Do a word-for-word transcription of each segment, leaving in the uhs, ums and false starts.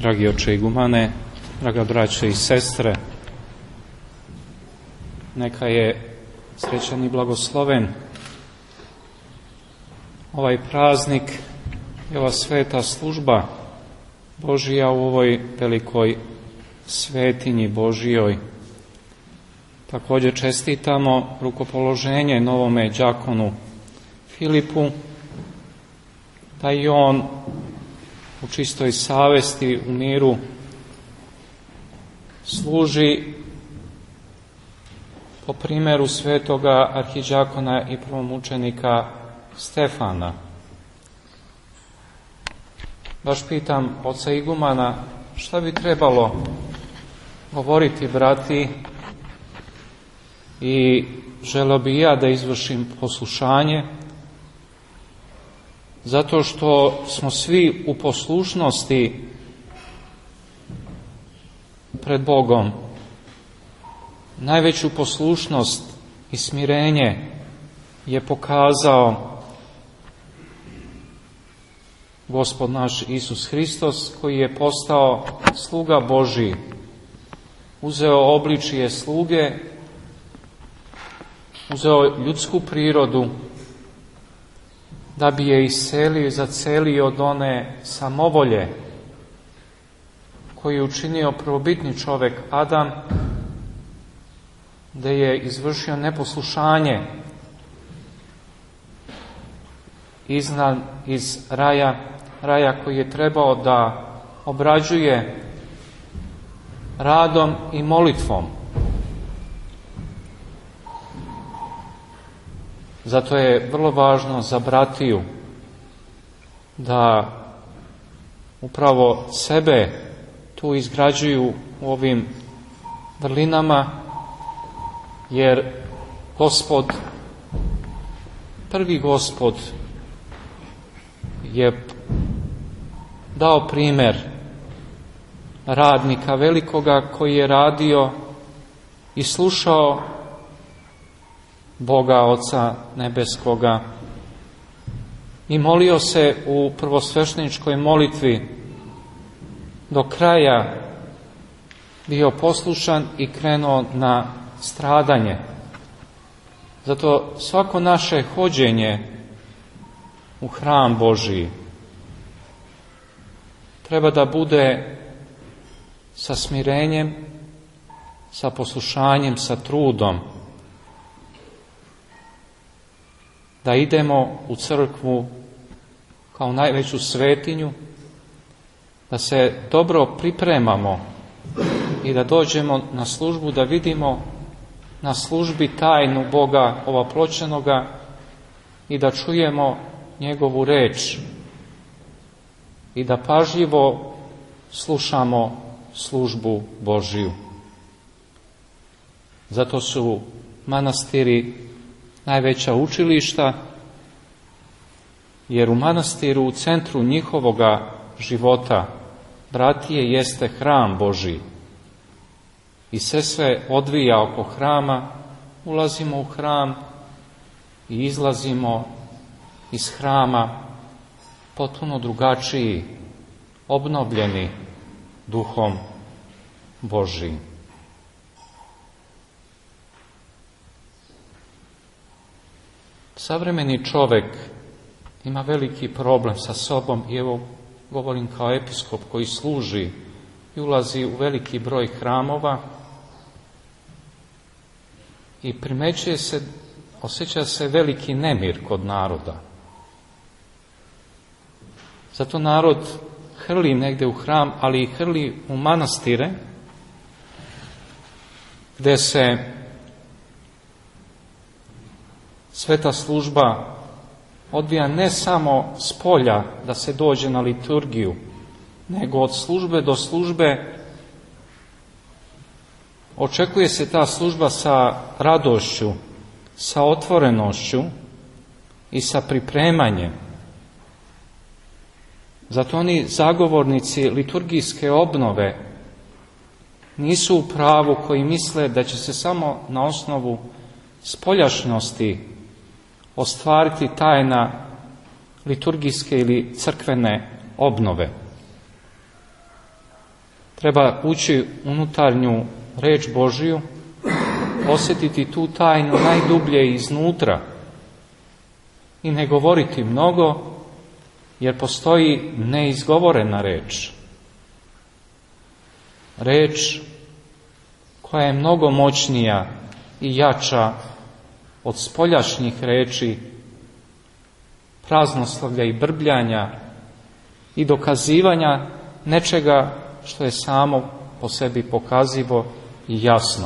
dragi oče igumane, draga braće i sestre, neka je srećan i blagosloven ovaj praznik i ova sveta služba Božija u ovoj velikoj svetinji Božijoj. Također čestitamo rukopoloženje novome đakonu Filipu, da i on u čistoj savesti, u miru služi po primjeru svetoga arhidžakona i prvomučenika Stefana. Baš pitam oca igumana šta bi trebalo govoriti brati, i želeo bi ja da izvršim poslušanje, zato što smo svi u poslušnosti pred Bogom. Najveću poslušnost i smirenje je pokazao Gospod naš Isus Hristos, koji je postao sluga Božji, uzeo obličje sluge, uzeo ljudsku prirodu da bi je iselio i zacelio od one samovolje koju je učinio prvobitni čovjek Adam, da je izvršio neposlušanje, iznan iz raja, raja koji je trebao da obrađuje radom i molitvom. Zato je vrlo važno za bratiju da upravo sebe tu izgrađuju u ovim vrlinama, jer Gospod, prvi Gospod je dao primjer radnika velikoga koji je radio i slušao Boga Oca nebeskoga i molio se u prvosvešteničkoj molitvi do kraja, bio poslušan i krenuo na stradanje. Zato svako naše hođenje u hram Božiji treba da bude sa smirenjem, sa poslušanjem, sa trudom. Da idemo u crkvu kao najveću svetinju, da se dobro pripremamo i da dođemo na službu, da vidimo na službi tajnu Boga ovaploćenoga i da čujemo njegovu reč i da pažljivo slušamo službu Božiju. Zato su manastiri najveća učilišta, jer u manastiru, u centru njihovoga života, bratije, jeste hram Božji. I sve sve odvija oko hrama, ulazimo u hram i izlazimo iz hrama potpuno drugačiji, obnovljeni duhom Božjim. Savremeni čovjek ima veliki problem sa sobom, i evo govorim kao episkop koji služi i ulazi u veliki broj hramova i primećuje se, osjeća se veliki nemir kod naroda. Zato narod hrli negdje u hram, ali i hrli u manastire, gdje se sveta služba odvija ne samo s polja da se dođe na liturgiju, nego od službe do službe očekuje se ta služba sa radošću, sa otvorenošću i sa pripremanjem. Zato oni zagovornici liturgijske obnove nisu u pravu koji misle da će se samo na osnovu spoljašnosti ostvariti tajna liturgijske ili crkvene obnove. Treba ući unutarnju reč Božiju, osjetiti tu tajnu najdublje iznutra i ne govoriti mnogo, jer postoji neizgovorena reč. Reč koja je mnogo moćnija i jača od spoljašnjih reči, praznoslovlja i brbljanja i dokazivanja nečega što je samo po sebi pokazivo i jasno.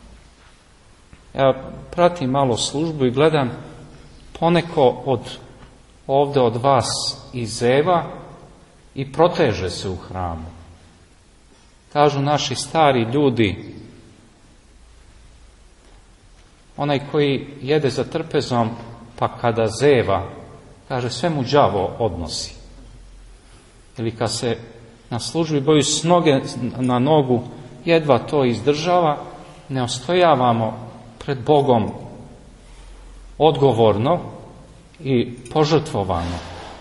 Ja pratim malo službu i gledam, poneko od ovde od vas izeva i proteže se u hramu. Kažu naši stari ljudi, onaj koji jede za trpezom, pa kada zeva, kaže, sve mu đavo odnosi. Ili kad se na službi boju s noge na nogu, jedva to izdržava, ne ostojavamo pred Bogom odgovorno i požrtvovano.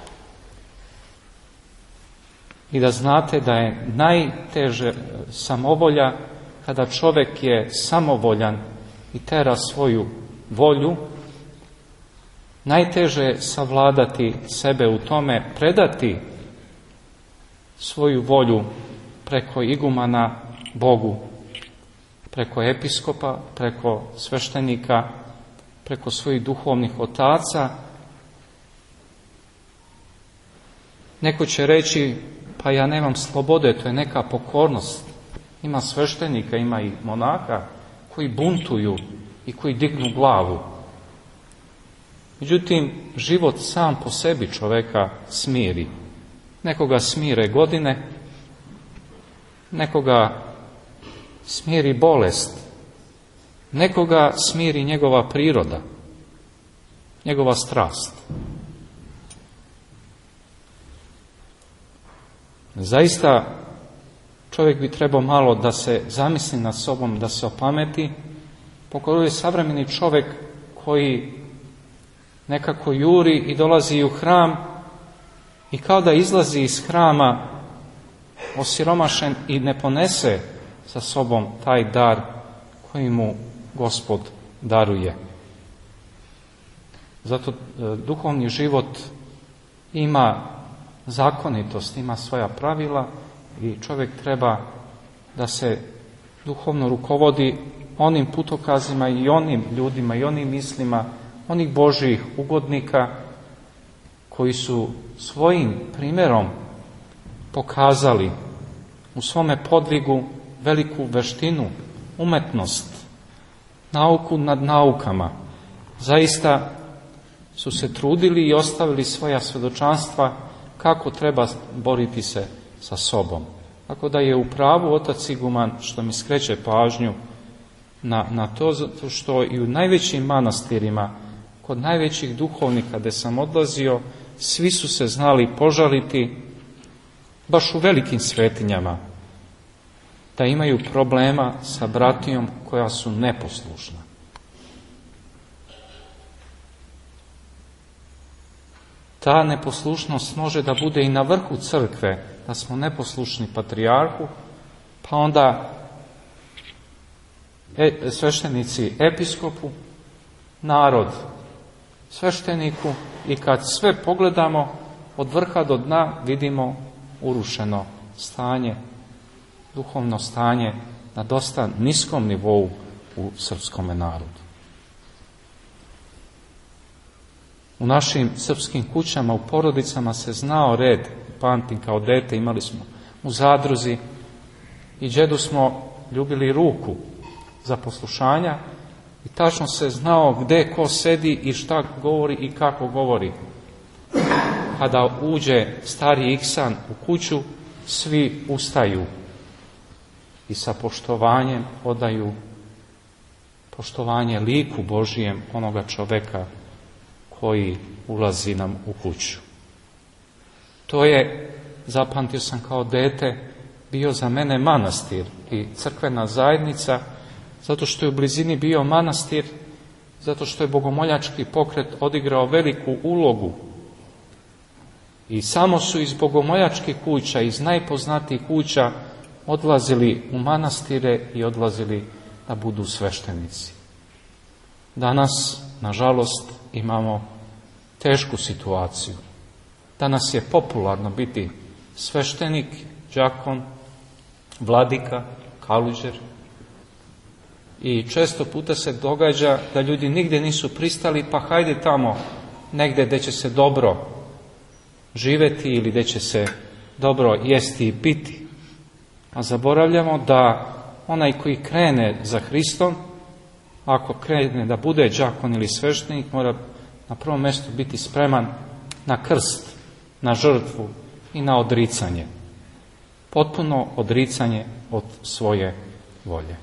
I da znate da je najteže samovolja kada čovjek je samovoljan i tera svoju volju, najteže je savladati sebe u tome, predati svoju volju preko igumana Bogu, preko episkopa, preko sveštenika, preko svojih duhovnih otaca. Neko će reći, pa ja nemam slobode, to je neka pokornost. Ima sveštenika, ima i monaha koji buntuju i koji dignu glavu. Međutim, život sam po sebi čoveka smiri. Nekoga smire godine, nekoga smiri bolest, nekoga smiri njegova priroda, njegova strast. Zaista čovjek bi trebao malo da se zamisli nad sobom, da se opameti, pokoliko je savremeni čovjek koji nekako juri i dolazi u hram i kao da izlazi iz hrama osiromašen i ne ponese sa sobom taj dar koji mu Gospod daruje. Zato duhovni život ima zakonitost, ima svoja pravila i čovjek treba da se duhovno rukovodi onim putokazima i onim ljudima i onim mislima onih Božjih ugodnika koji su svojim primjerom pokazali u svome podvigu veliku veštinu, umetnost, nauku nad naukama. Zaista su se trudili i ostavili svoja svjedočanstva kako treba boriti se sa sobom. Tako da je u pravu otac iguman što mi skreće pažnju na, na to, zato što i u najvećim manastirima, kod najvećih duhovnika gdje sam odlazio, svi su se znali požaliti, baš u velikim svetinjama, da imaju problema sa bratijom koja su neposlušna. Ta neposlušnost može da bude i na vrhu crkve, da smo neposlušni patrijarhu, pa onda e, sveštenici episkopu, narod svešteniku, i kad sve pogledamo od vrha do dna vidimo urušeno stanje, duhovno stanje na dosta niskom nivou u srpskom narodu. U našim srpskim kućama, u porodicama se znao red, pamtim kao dete, imali smo u zadruzi i đedu smo ljubili ruku za poslušanja i tačno se znao gde ko sedi i šta govori i kako govori. Kada uđe stari iksan u kuću, svi ustaju i sa poštovanjem odaju poštovanje liku Božijem onoga čoveka koji ulazi nam u kuću. To je, zapamtio sam kao dete, bio za mene manastir i crkvena zajednica, zato što je u blizini bio manastir, zato što je bogomoljački pokret odigrao veliku ulogu. I samo su iz bogomoljačkih kuća, iz najpoznatijih kuća odlazili u manastire i odlazili da budu sveštenici. Danas, nažalost, imamo tešku situaciju. Danas je popularno biti sveštenik, đakon, vladika, kaluđer. I često puta se događa da ljudi nigdje nisu pristali, pa hajde tamo negdje gdje će se dobro živjeti ili gdje će se dobro jesti i piti. A zaboravljamo da onaj koji krene za Hristom, ako krene da bude đakon ili sveštenik, mora na prvom mjestu biti spreman na krst, na žrtvu i na odricanje. Potpuno odricanje od svoje volje.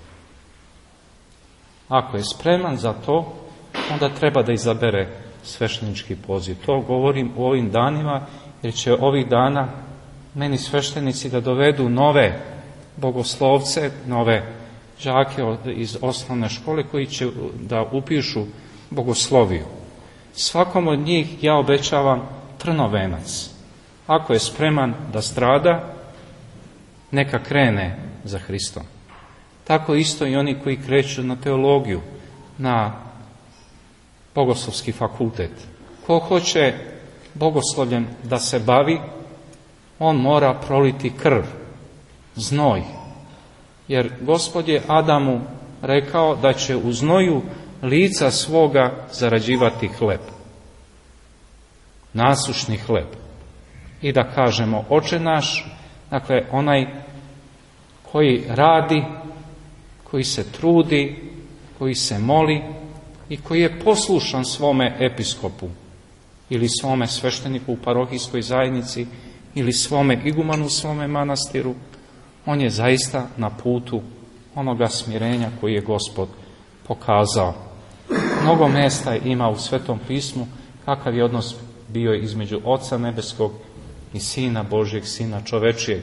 Ako je spreman za to, onda treba da izabere sveštenički poziv. To govorim u ovim danima, jer će ovih dana meni sveštenici da dovedu nove bogoslovce, nove đake iz osnovne škole koji će da upišu bogosloviju. Svakom od njih ja obećavam trnovenac. Ako je spreman da strada, neka krene za Hristom. Tako isto i oni koji kreću na teologiju, na bogoslovski fakultet. Ko hoće bogoslovljem da se bavi, on mora proliti krv, znoj. Jer Gospod je Adamu rekao da će u znoju lica svoga zarađivati hleb. Nasušni hleb. I da kažemo, Oče naš, dakle onaj koji radi, koji se trudi, koji se moli i koji je poslušan svome episkopu ili svome svešteniku u parohijskoj zajednici ili svome igumanu u svome manastiru, on je zaista na putu onoga smirenja koji je Gospod pokazao. Mnogo mjesta ima u Svetom pismu kakav je odnos bio između Oca nebeskog i Sina Božjeg, Sina čovečijeg.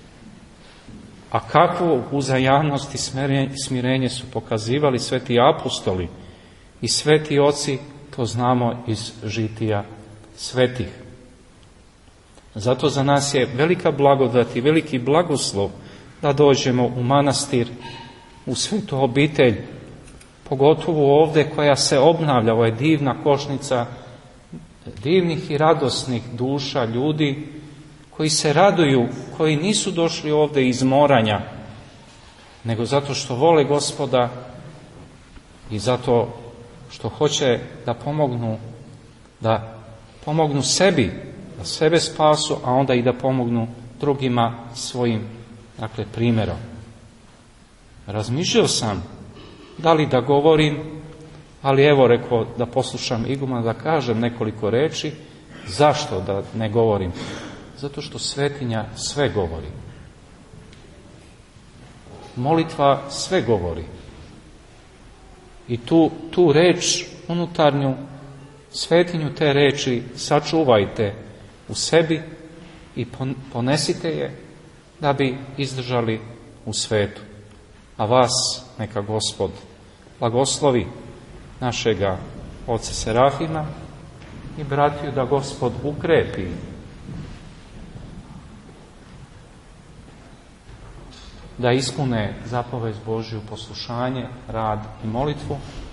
A kakvu uzajamnost i smirenje su pokazivali sveti apostoli i sveti oci, to znamo iz žitija svetih. Zato za nas je velika blagodat i veliki blagoslov da dođemo u manastir, u svetu obitelj, pogotovo ovdje koja se obnavlja, ovo je divna košnica divnih i radosnih duša ljudi koji se raduju, koji nisu došli ovdje iz moranja, nego zato što vole Gospoda i zato što hoće da pomognu, da pomognu sebi, da sebe spasu, a onda i da pomognu drugima svojim, dakle, primjerom. Razmišljao sam da li da govorim, ali evo rekao da poslušam igumana, da kažem nekoliko reči. Zašto da ne govorim? Zato što svetinja sve govori. Molitva sve govori. I tu, tu reč unutarnju, svetinju te reči sačuvajte u sebi i ponesite je da bi izdržali u svetu. A vas neka Gospod blagoslovi, našega oca Serafima i bratiju da Gospod ukrepi da ispune zapovest Božju, poslušanje, rad i molitvu,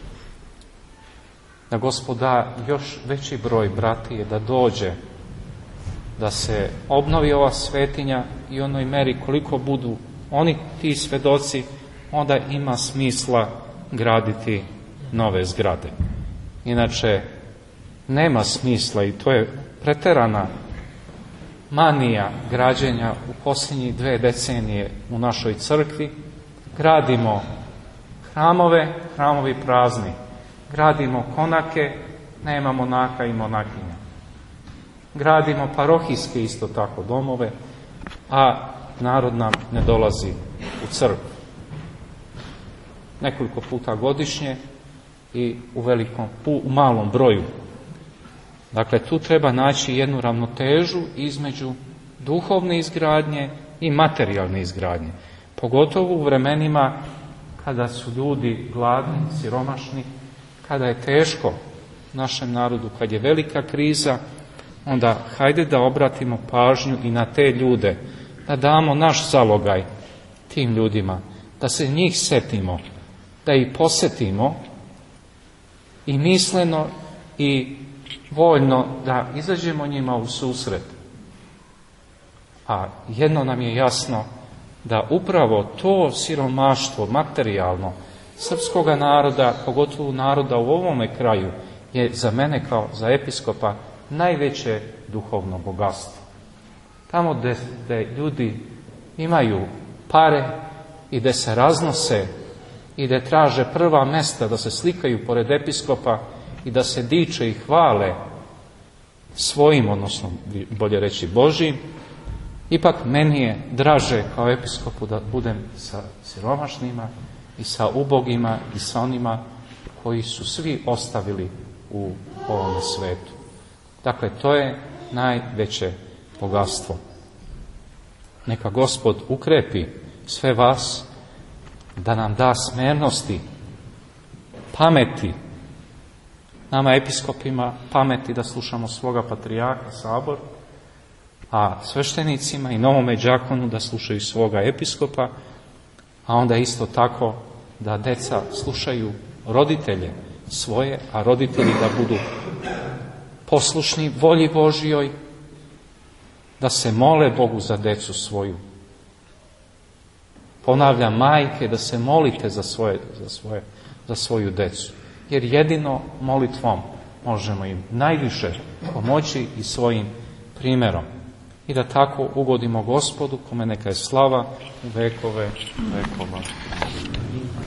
da Gospod da još veći broj bratije da dođe, da se obnovi ova svetinja i onoj meri koliko budu oni ti svedoci, onda ima smisla graditi nove zgrade. Inače, nema smisla, i to je preterana manija građenja u posljednjih dve decenije u našoj crkvi. Gradimo hramove, hramovi prazni. Gradimo konake, nema monaka i monakinja. Gradimo parohijske isto tako domove, a narod nam ne dolazi u crkvu. Nekoliko puta godišnje i u velikom, u malom broju. Dakle, tu treba naći jednu ravnotežu između duhovne izgradnje i materijalne izgradnje. Pogotovo u vremenima kada su ljudi gladni, siromašni, kada je teško našem narodu, kad je velika kriza, onda hajde da obratimo pažnju i na te ljude, da damo naš zalogaj, tim ljudima, da se njih setimo, da ih posjetimo i misleno i voljno da izađemo njima u susret. A jedno nam je jasno, da upravo to siromaštvo materijalno srpskoga naroda, pogotovo naroda u ovome kraju, je za mene kao za episkopa najveće duhovno bogatstvo. Tamo gdje, gdje ljudi imaju pare i gdje se raznose i gdje traže prva mesta da se slikaju pored episkopa i da se diče i hvale svojim, odnosno bolje reći Božijim, ipak meni je draže kao episkopu da budem sa siromašnima i sa ubogima i sa onima koji su svi ostavili u ovome svetu. Dakle, to je najveće bogatstvo. Neka Gospod ukrepi sve vas, da nam da smernosti, pameti, nama episkopima pameti da slušamo svoga patrijarha Sabor, a sveštenicima i novome đakonu da slušaju svoga episkopa, a onda isto tako da deca slušaju roditelje svoje, a roditelji da budu poslušni volji Božjoj, da se mole Bogu za decu svoju. Ponavljam, majke, da se molite za, svoje, za, svoje, za svoju decu, jer jedino molitvom možemo im najviše pomoći i svojim primjerom. I da tako ugodimo Gospodu, kome neka je slava u vekove vekova.